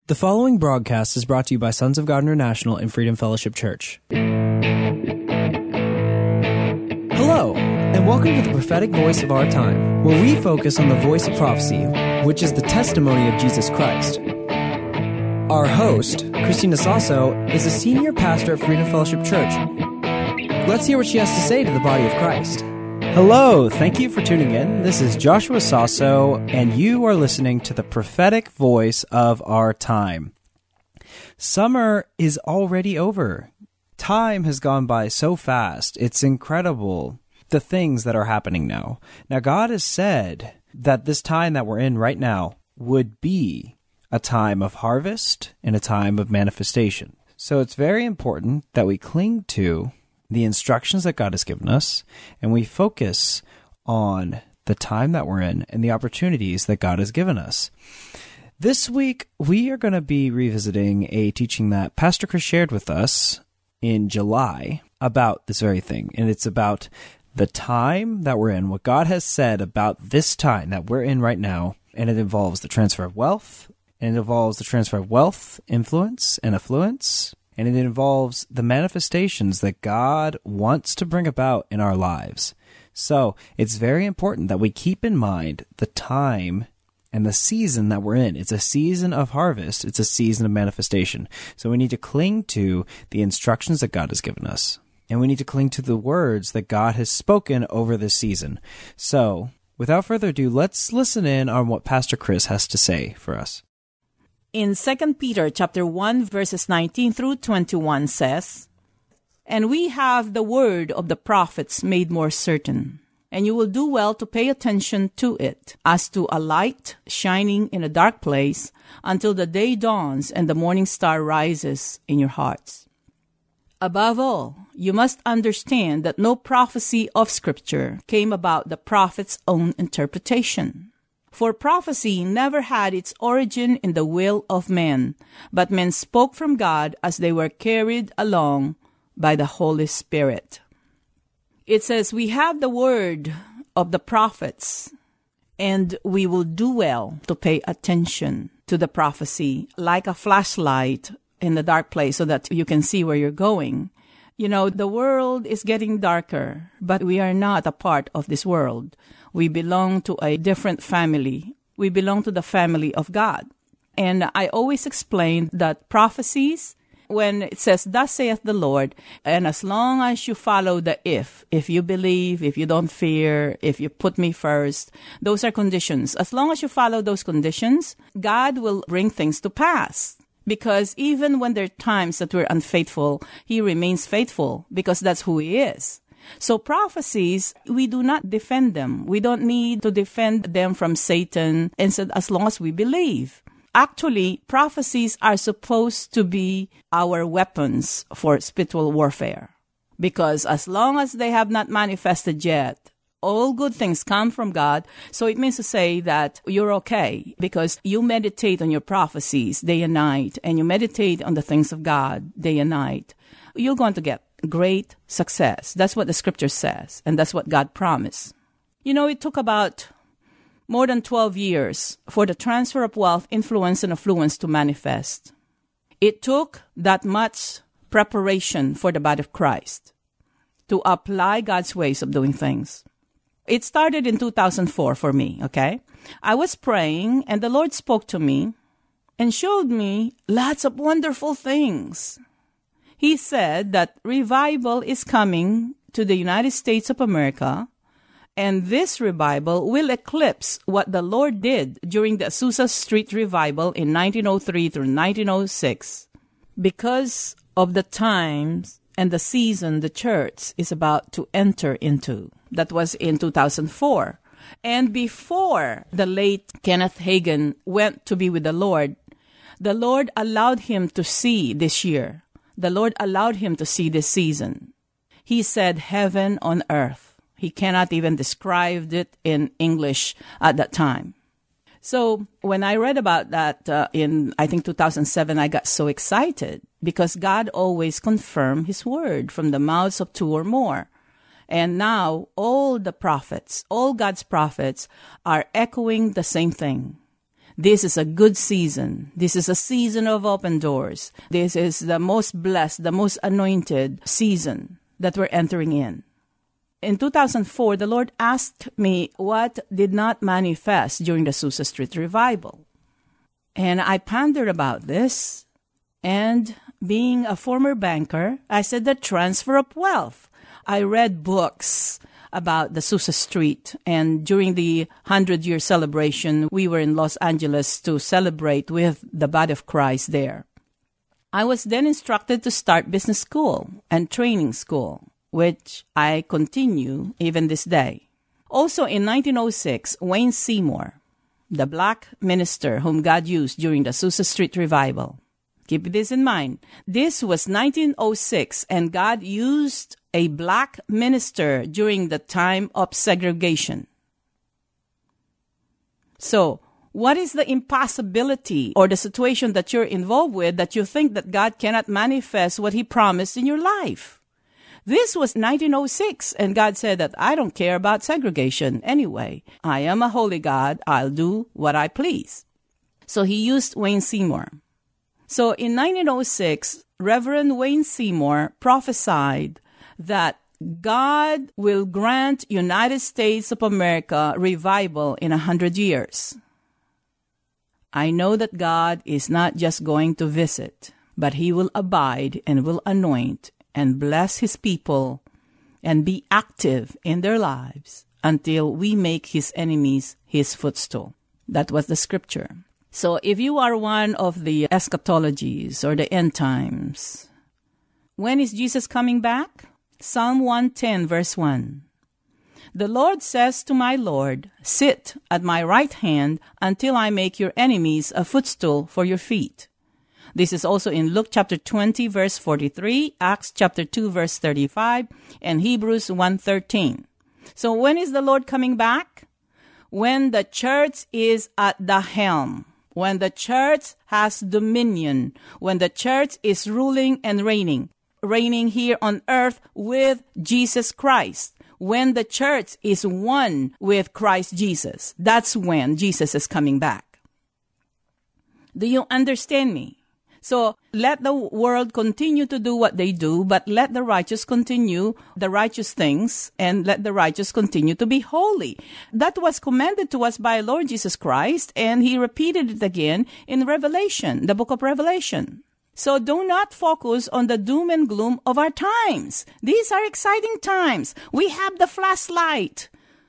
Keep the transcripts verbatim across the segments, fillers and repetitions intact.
The following broadcast is brought to you by Sons of God International and Freedom Fellowship Church. Hello, and welcome to the prophetic voice of our time, where we focus on the voice of prophecy, which is the testimony of Jesus Christ. Our host, Christina Sasso, is a senior pastor at Freedom Fellowship Church. Let's hear what she has to say to the body of Christ. Hello, thank you for tuning in. This is Joshua Sasso, and you are listening to the prophetic voice of our time. Summer is already over. Time has gone by so fast. It's incredible, the things that are happening now. Now, God has said that this time that we're in right now would be a time of harvest and a time of manifestation. So it's very important that we cling to the instructions that God has given us, and we focus on the time that we're in and the opportunities that God has given us. This week, we are going to be revisiting a teaching that Pastor Chris shared with us in July about this very thing, and it's about the time that we're in, what God has said about this time that we're in right now, and it involves the transfer of wealth, and it involves the transfer of wealth, influence, and affluence, and it involves the manifestations that God wants to bring about in our lives. So it's very important that we keep in mind the time and the season that we're in. It's a season of harvest. It's a season of manifestation. So we need to cling to the instructions that God has given us. And we need to cling to the words that God has spoken over this season. So without further ado, let's listen in on what Pastor Chris has to say for us. In Second Peter chapter one, verses nineteen through twenty-one says, "And we have the word of the prophets made more certain, and you will do well to pay attention to it, as to a light shining in a dark place, until the day dawns and the morning star rises in your hearts. Above all, you must understand that no prophecy of Scripture came about the prophet's own interpretation. For prophecy never had its origin in the will of men, but men spoke from God as they were carried along by the Holy Spirit." It says, we have the word of the prophets, and we will do well to pay attention to the prophecy, like a flashlight in the dark place so that you can see where you're going. You know, the world is getting darker, but we are not a part of this world. We belong to a different family. We belong to the family of God. And I always explain that prophecies, when it says, "Thus saith the Lord," and as long as you follow the if, if you believe, if you don't fear, if you put me first, those are conditions. As long as you follow those conditions, God will bring things to pass. Because even when there are times that we're unfaithful, He remains faithful because that's who He is. So prophecies, we do not defend them. We don't need to defend them from Satan, and so as long as we believe. Actually, prophecies are supposed to be our weapons for spiritual warfare. Because as long as they have not manifested yet, all good things come from God. So it means to say that you're okay because you meditate on your prophecies day and night, and you meditate on the things of God day and night. You're going to get great success. That's what the Scripture says, and that's what God promised. You know, it took about more than twelve years for the transfer of wealth, influence, and affluence to manifest. It took that much preparation for the body of Christ to apply God's ways of doing things. It started in two thousand four for me, okay? I was praying, and the Lord spoke to me and showed me lots of wonderful things. He said that revival is coming to the United States of America, and this revival will eclipse what the Lord did during the Azusa Street revival in nineteen oh three through nineteen oh six. Because of the times and the season the church is about to enter into. That was in two thousand four. And before the late Kenneth Hagin went to be with the Lord, the Lord allowed him to see this year. The Lord allowed him to see this season. He said heaven on earth. He cannot even describe it in English at that time. So when I read about that uh, in, I think, two thousand seven, I got so excited because God always confirmed His word from the mouths of two or more. And now all the prophets, all God's prophets are echoing the same thing. This is a good season. This is a season of open doors. This is the most blessed, the most anointed season that we're entering in. In two thousand four, the Lord asked me what did not manifest during the Azusa Street revival. And I pondered about this, and being a former banker, I said the transfer of wealth. I read books about the Azusa Street, and during the hundred-year celebration, we were in Los Angeles to celebrate with the body of Christ there. I was then instructed to start business school and training school, which I continue even this day. Also in nineteen oh six, Wayne Seymour, the black minister whom God used during the Azusa Street revival. Keep this in mind. This was nineteen oh six, and God used a black minister during the time of segregation. So, what is the impossibility or the situation that you're involved with that you think that God cannot manifest what He promised in your life? This was nineteen oh six, and God said that I don't care about segregation anyway. I am a holy God. I'll do what I please. So He used Wayne Seymour. So in nineteen oh six, Reverend Wayne Seymour prophesied that God will grant United States of America revival in a hundred years. I know that God is not just going to visit, but He will abide and will anoint and bless His people and be active in their lives until we make His enemies His footstool. That was the scripture. So if you are one of the eschatologies or the end times, when is Jesus coming back? Psalm one ten verse one. The Lord says to my Lord, sit at my right hand until I make your enemies a footstool for your feet. This is also in Luke chapter twenty verse forty-three, Acts chapter two verse thirty-five, and Hebrews one thirteen. So when is the Lord coming back? When the church is at the helm. When the church has dominion. When the church is ruling and reigning. Reigning here on earth with Jesus Christ. When the church is one with Christ Jesus. That's when Jesus is coming back. Do you understand me? So let the world continue to do what they do, but let the righteous continue the righteous things, and let the righteous continue to be holy. That was commanded to us by Lord Jesus Christ, and He repeated it again in Revelation, the book of Revelation. So do not focus on the doom and gloom of our times. These are exciting times. We have the flashlight.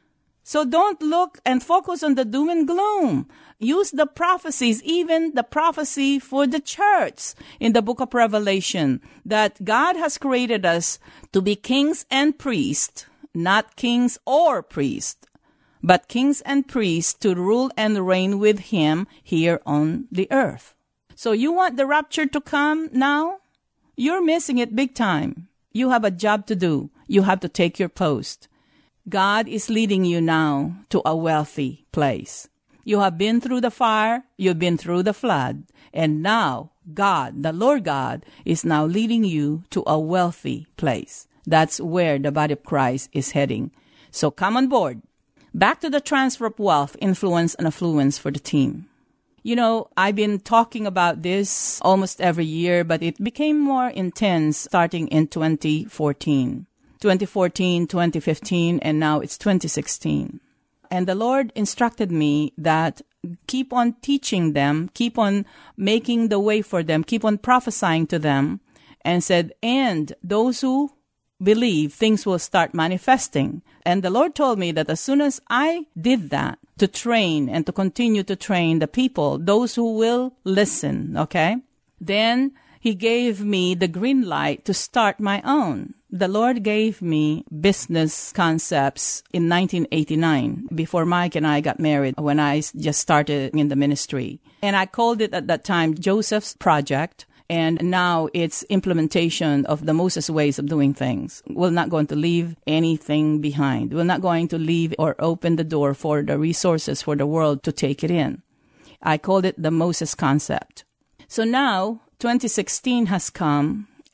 So don't look and focus on the doom and gloom. Use the prophecies, even the prophecy for the church in the book of Revelation, that God has created us to be kings and priests, not kings or priests, but kings and priests to rule and reign with Him here on the earth. So you want the rapture to come now? You're missing it big time. You have a job to do. You have to take your post. God is leading you now to a wealthy place. You have been through the fire, you've been through the flood, and now God, the Lord God, is now leading you to a wealthy place. That's where the body of Christ is heading. So come on board. Back to the transfer of wealth, influence, and affluence for the team. You know, I've been talking about this almost every year, but it became more intense starting in twenty fourteen. twenty fourteen, twenty fifteen, and now it's twenty sixteen. And the Lord instructed me that keep on teaching them, keep on making the way for them, keep on prophesying to them, and said, and those who believe, things will start manifesting. And the Lord told me that as soon as I did that, to train and to continue to train the people, those who will listen, okay, then He gave me the green light to start my own. The Lord gave me business concepts in nineteen eighty-nine, before Mike and I got married, when I just started in the ministry. And I called it at that time Joseph's Project. And now it's implementation of the Moses ways of doing things. We're not going to leave anything behind. We're not going to leave or open the door for the resources for the world to take it in. I called it the Moses concept. So now twenty sixteen has come,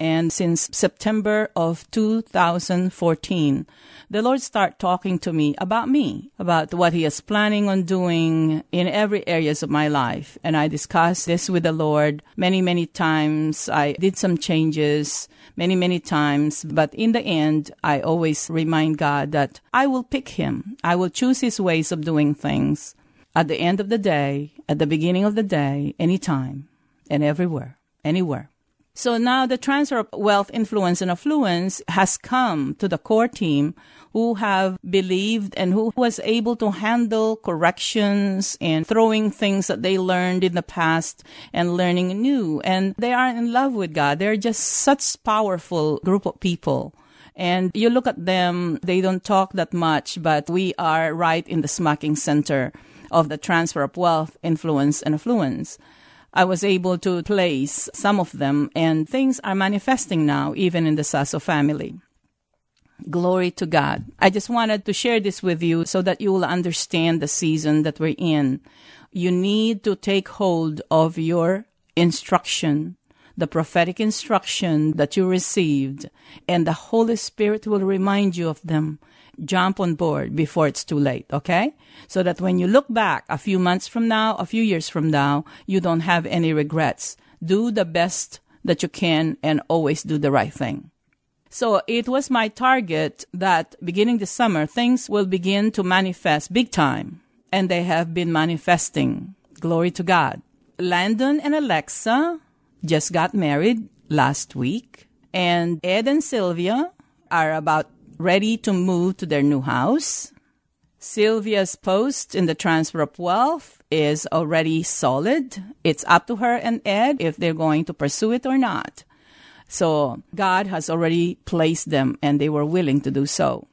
And since September of two thousand fourteen, the Lord started talking to me about me, about what He is planning on doing in every areas of my life. And I discussed this with the Lord many, many times. I did some changes many, many times. But in the end, I always remind God that I will pick Him. I will choose His ways of doing things at the end of the day, at the beginning of the day, anytime and everywhere, anywhere. So now the transfer of wealth, influence, and affluence has come to the core team who have believed and who was able to handle corrections and throwing things that they learned in the past and learning new. And they are in love with God. They're just such powerful group of people. And you look at them, they don't talk that much, but we are right in the smacking center of the transfer of wealth, influence, and affluence. I was able to place some of them, and things are manifesting now, even in the Sasso family. Glory to God. I just wanted to share this with you so that you will understand the season that we're in. You need to take hold of your instruction, the prophetic instruction that you received, and the Holy Spirit will remind you of them. Jump on board before it's too late, okay? So that when you look back a few months from now, a few years from now, you don't have any regrets. Do the best that you can and always do the right thing. So it was my target that beginning this summer, things will begin to manifest big time. And they have been manifesting. Glory to God. Landon and Alexa just got married last week. And Ed and Sylvia are about ready to move to their new house. Sylvia's post in the transfer of wealth is already solid. It's up to her and Ed if they're going to pursue it or not. So God has already placed them and they were willing to do so.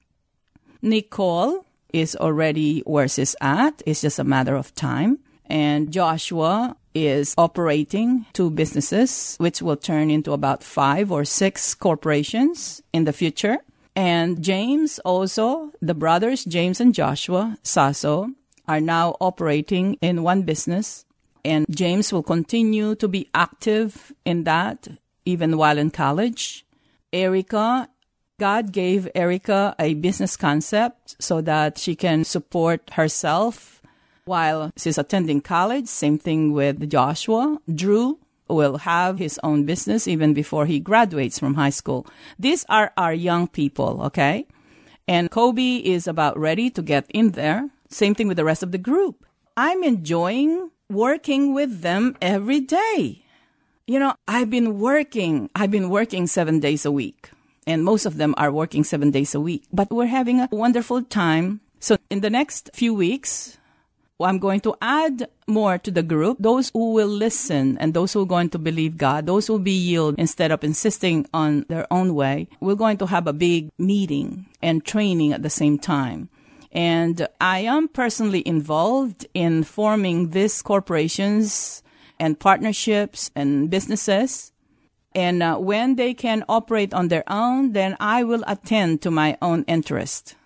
Nicole is already where she's at. It's just a matter of time. And Joshua is operating two businesses, which will turn into about five or six corporations in the future. And James also, the brothers, James and Joshua Sasso, are now operating in one business. And James will continue to be active in that even while in college. Erica, God gave Erica a business concept so that she can support herself while she's attending college. Same thing with Joshua. Drew will have his own business even before he graduates from high school. These are our young people, okay? And Kobe is about ready to get in there. Same thing with the rest of the group. I'm enjoying working with them every day. You know, I've been working. I've been working seven days a week. And most of them are working seven days a week. But we're having a wonderful time. So in the next few weeks, I'm going to add more to the group, those who will listen and those who are going to believe God, those who will be yield instead of insisting on their own way. We're going to have a big meeting and training at the same time. And I am personally involved in forming these corporations and partnerships and businesses. And uh, when they can operate on their own, then I will attend to my own interest.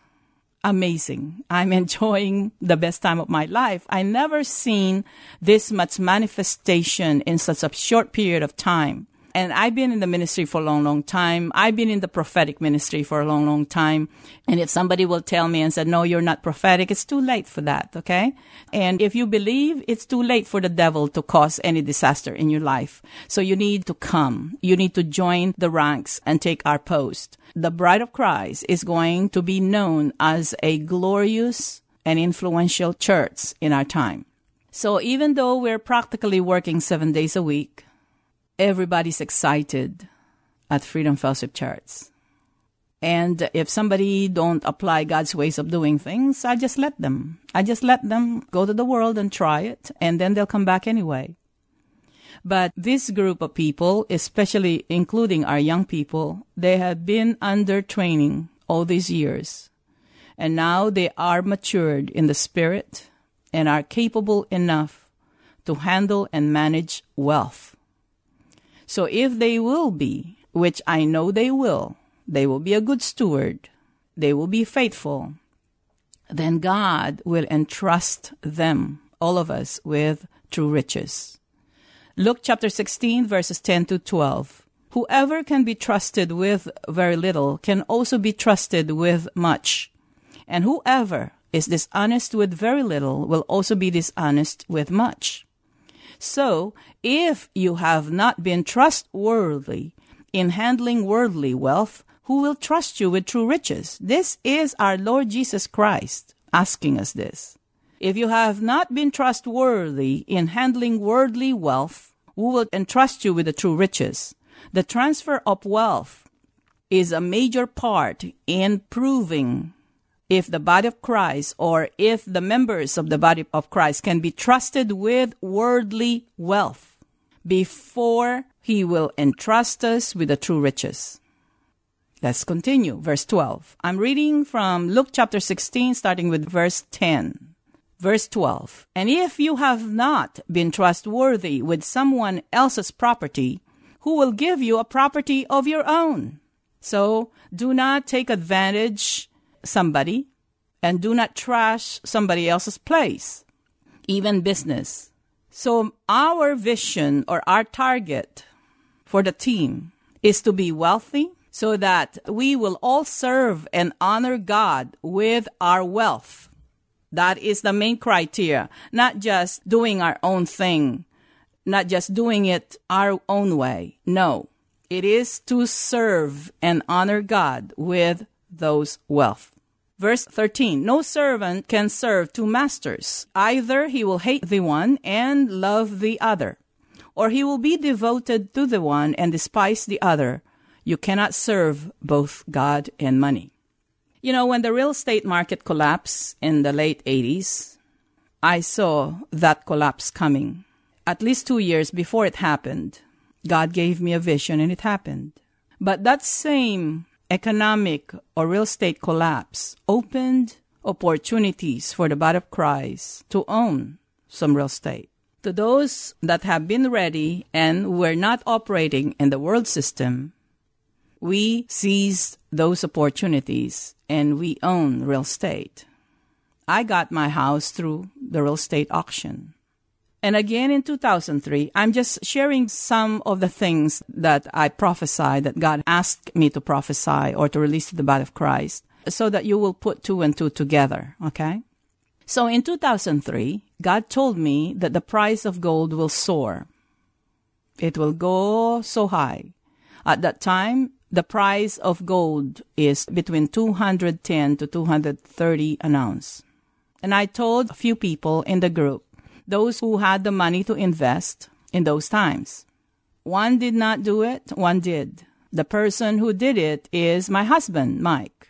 Amazing. I'm enjoying the best time of my life. I never seen this much manifestation in such a short period of time. And I've been in the ministry for a long, long time. I've been in the prophetic ministry for a long, long time. And if somebody will tell me and say, no, you're not prophetic, it's too late for that, okay? And if you believe, it's too late for the devil to cause any disaster in your life. So you need to come. You need to join the ranks and take our post. The bride of Christ is going to be known as a glorious and influential church in our time. So even though we're practically working seven days a week, everybody's excited at Freedom Fellowship Church. And if somebody don't apply God's ways of doing things, I just let them. I just let them go to the world and try it, and then they'll come back anyway. But this group of people, especially including our young people, they have been under training all these years. And now they are matured in the spirit and are capable enough to handle and manage wealth. So if they will be, which I know they will, they will be a good steward, they will be faithful, then God will entrust them, all of us, with true riches. Luke chapter sixteen, verses ten to twelve. Whoever can be trusted with very little can also be trusted with much. And whoever is dishonest with very little will also be dishonest with much. So, if you have not been trustworthy in handling worldly wealth, who will trust you with true riches? This is our Lord Jesus Christ asking us this. If you have not been trustworthy in handling worldly wealth, who will entrust you with the true riches? The transfer of wealth is a major part in proving if the body of Christ or if the members of the body of Christ can be trusted with worldly wealth before he will entrust us with the true riches. Let's continue. Verse twelve. I'm reading from Luke chapter sixteen, starting with verse ten. Verse twelve. And if you have not been trustworthy with someone else's property, who will give you a property of your own? So do not take advantage somebody, and do not trash somebody else's place, even business. So our vision or our target for the team is to be wealthy so that we will all serve and honor God with our wealth. That is the main criteria, not just doing our own thing, not just doing it our own way. No, it is to serve and honor God with those wealth. Verse thirteen, no servant can serve two masters. Either he will hate the one and love the other, or he will be devoted to the one and despise the other. You cannot serve both God and money. You know, when the real estate market collapsed in the late eighties, I saw that collapse coming. At least two years before it happened, God gave me a vision and it happened. But that same economic or real estate collapse opened opportunities for the body of Christ to own some real estate. To those that have been ready and were not operating in the world system, we seized those opportunities and we own real estate. I got my house through the real estate auction. And again in two thousand three, I'm just sharing some of the things that I prophesied, that God asked me to prophesy or to release to the body of Christ, so that you will put two and two together, okay? So in two thousand three, God told me that the price of gold will soar. It will go so high. At that time, the price of gold is between two hundred ten to two hundred thirty an ounce. And I told a few people in the group, those who had the money to invest in those times. One did not do it, one did. The person who did it is my husband, Mike.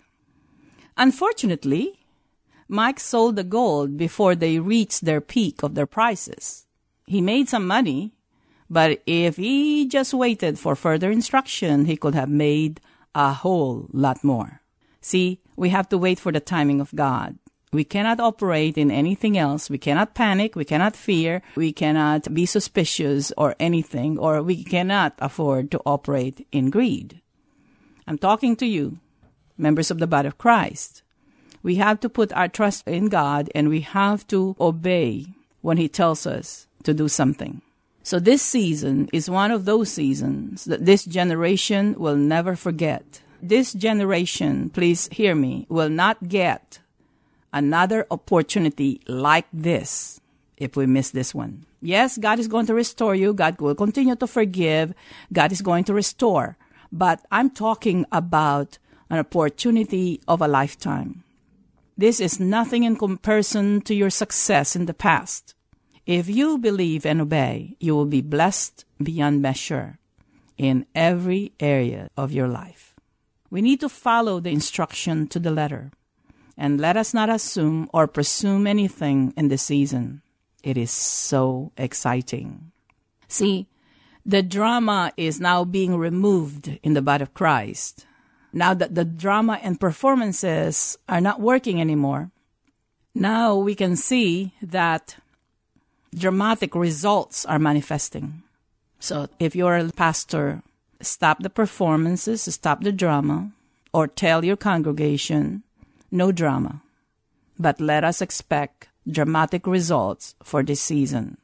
Unfortunately, Mike sold the gold before they reached their peak of their prices. He made some money, but if he just waited for further instruction, he could have made a whole lot more. See, we have to wait for the timing of God. We cannot operate in anything else. We cannot panic. We cannot fear. We cannot be suspicious or anything, or we cannot afford to operate in greed. I'm talking to you, members of the body of Christ. We have to put our trust in God and we have to obey when He tells us to do something. So this season is one of those seasons that this generation will never forget. This generation, please hear me, will not get another opportunity like this if we miss this one. Yes, God is going to restore you. God will continue to forgive. God is going to restore. But I'm talking about an opportunity of a lifetime. This is nothing in comparison to your success in the past. If you believe and obey, you will be blessed beyond measure in every area of your life. We need to follow the instruction to the letter. And let us not assume or presume anything in this season. It is so exciting. See, the drama is now being removed in the body of Christ. Now that the drama and performances are not working anymore, now we can see that dramatic results are manifesting. So if you're a pastor, stop the performances, stop the drama, or tell your congregation, no drama, but let us expect dramatic results for this season.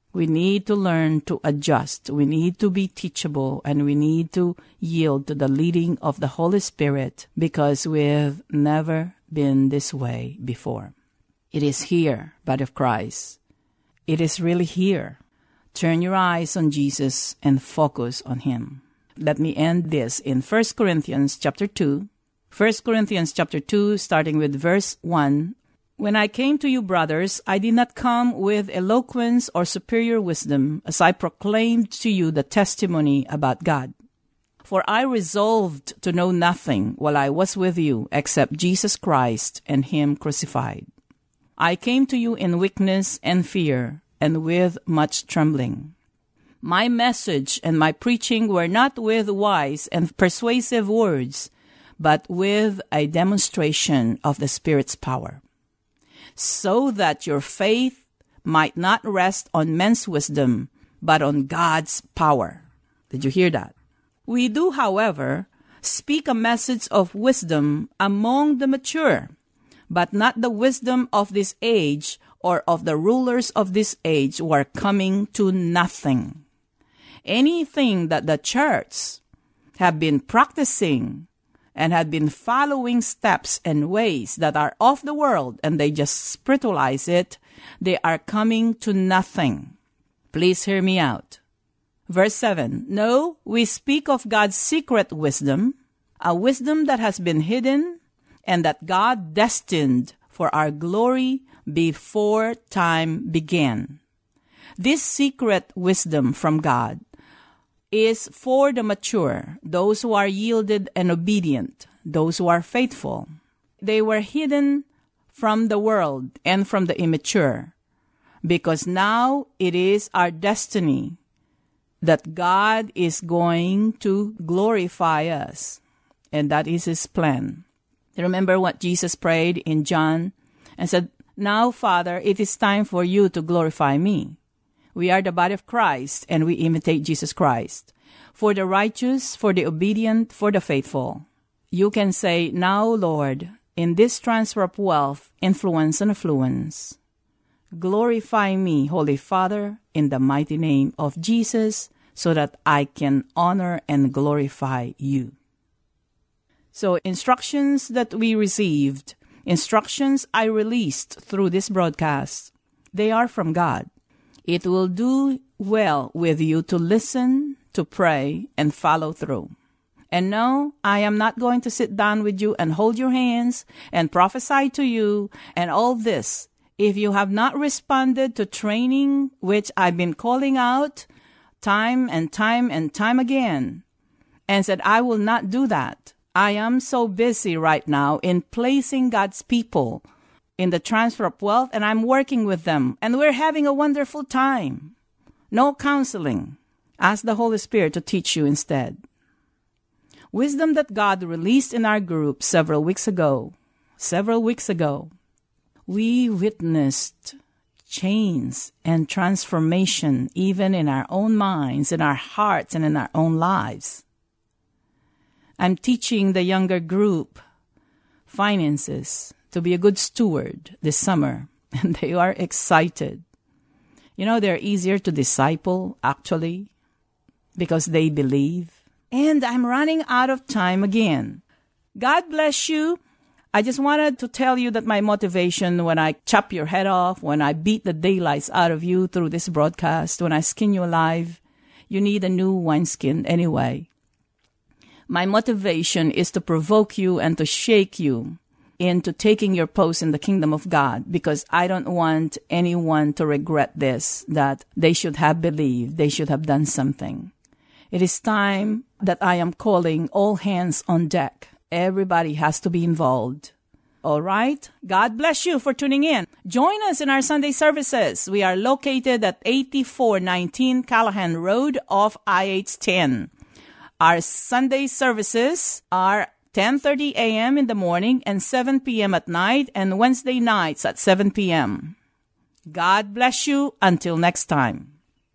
We need to learn to adjust. We need to be teachable, and we need to yield to the leading of the Holy Spirit, because we've never been this way before. It is here, body of Christ. It is really here. Turn your eyes on Jesus and focus on Him. Let me end this in First Corinthians chapter two. First Corinthians chapter two, starting with verse one. When I came to you, brothers, I did not come with eloquence or superior wisdom, as I proclaimed to you the testimony about God. For I resolved to know nothing while I was with you except Jesus Christ and Him crucified. I came to you in weakness and fear and with much trembling. My message and my preaching were not with wise and persuasive words, but with a demonstration of the Spirit's power, so that your faith might not rest on men's wisdom, but on God's power. Did you hear that? We do, however, speak a message of wisdom among the mature, but not the wisdom of this age or of the rulers of this age who are coming to nothing. Anything that the church have been practicing and had been following steps and ways that are of the world, and they just spiritualize it, they are coming to nothing. Please hear me out. Verse seven, no, we speak of God's secret wisdom, a wisdom that has been hidden and that God destined for our glory before time began. This secret wisdom from God is for the mature, those who are yielded and obedient, those who are faithful. They were hidden from the world and from the immature, because now it is our destiny that God is going to glorify us, and that is His plan. Remember what Jesus prayed in John and said, now, Father, it is time for you to glorify me. We are the body of Christ, and we imitate Jesus Christ. For the righteous, for the obedient, for the faithful. You can say, now, Lord, in this transfer of wealth, influence, and affluence, glorify me, Holy Father, in the mighty name of Jesus, so that I can honor and glorify you. So instructions that we received, instructions I released through this broadcast, they are from God. It will do well with you to listen, to pray, and follow through. And no, I am not going to sit down with you and hold your hands and prophesy to you and all this. If you have not responded to training, which I've been calling out time and time and time again, and said, I will not do that. I am so busy right now in placing God's people in the transfer of wealth, and I'm working with them, and we're having a wonderful time. No counseling. Ask the Holy Spirit to teach you instead. Wisdom that God released in our group several weeks ago. Several weeks ago, we witnessed change and transformation even in our own minds, in our hearts, and in our own lives. I'm teaching the younger group finances to be a good steward this summer, and they are excited. You know, they're easier to disciple, actually, because they believe. And I'm running out of time again. God bless you. I just wanted to tell you that my motivation when I chop your head off, when I beat the daylights out of you through this broadcast, when I skin you alive, you need a new wineskin anyway. My motivation is to provoke you and to shake you into taking your post in the kingdom of God, because I don't want anyone to regret this, that they should have believed, they should have done something. It is time that I am calling all hands on deck. Everybody has to be involved. All right? God bless you for tuning in. Join us in our Sunday services. We are located at eighty-four nineteen Callahan Road off I H ten. Our Sunday services are ten thirty a.m. in the morning and seven p.m. at night, and Wednesday nights at seven p.m. God bless you. Until next time.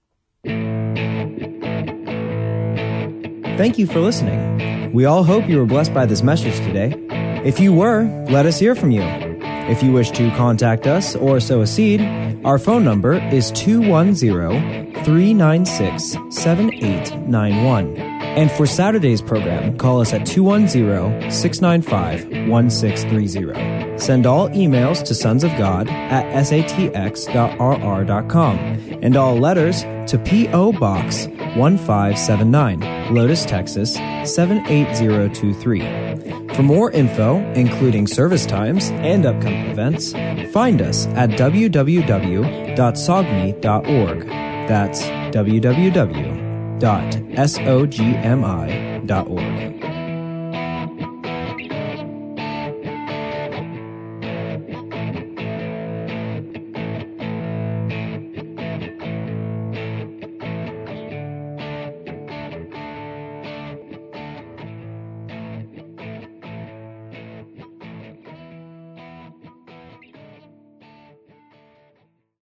Thank you for listening. We all hope you were blessed by this message today. If you were, let us hear from you. If you wish to contact us or sow a seed, Our phone number is two one zero, three nine six, seven eight nine one. And for Saturday's program, call us at two one zero, six nine five, one six three zero. Send all emails to sons of god at s a t x dot r r dot com and all letters to P O. Box one five seven nine, Lotus, Texas seven eight zero two three. For more info, including service times and upcoming events, find us at w w w dot sogmi dot org. That's w w w dot sogmi dot org.